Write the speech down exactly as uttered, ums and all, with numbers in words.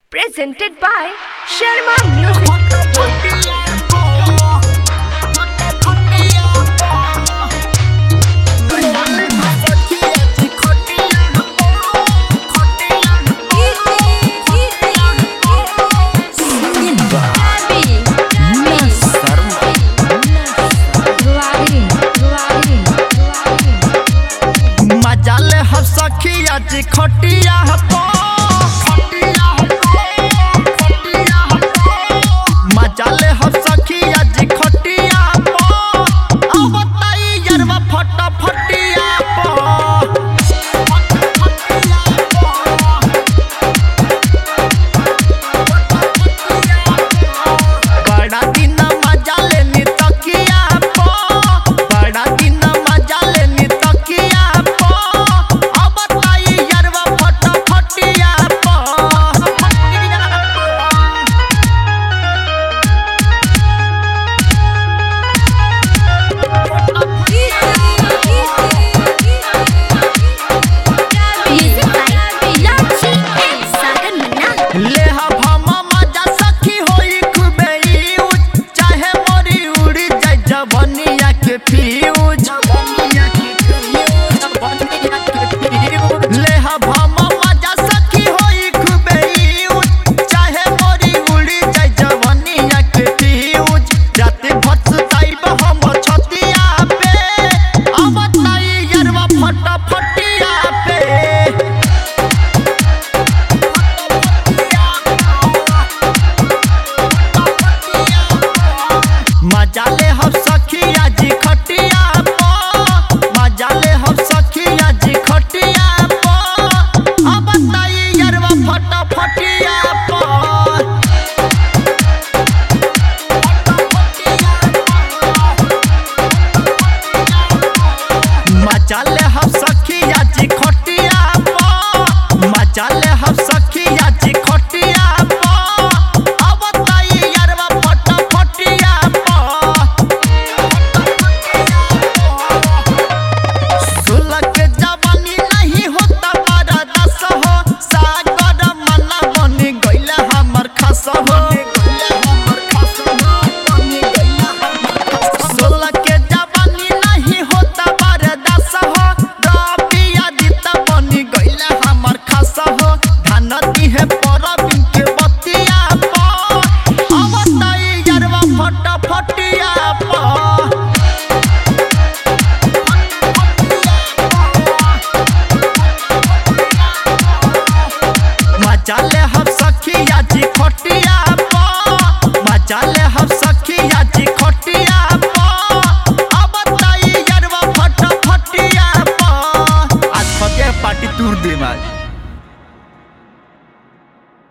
presented by Sharma Music. आज खटिया हपो खटिया हपो खटिया हपो मजाले हम सखी आज खटिया हपो अब बताई यारवा फटा फटिया हपो बड़ा दिन मजाले नी तकिया हपो बड़ा दिन मजाले नी तकिया हपो मजाले हम सखी आज खटिया पो मजाले हम सखी आज खटिया पो अब बताई यारवा फटा फटिया पो मजाले हम सखी आज खटिया पो मजाले हम सखी आज खटिया पो अब बताई यारवा फटा फटिया मजाले हम सखी आज खटिया पो मजाले हम सखी आज खटिया पो अब बताई यारवा फटा फटिया पो आज फटे पार्टी तूर दे मार।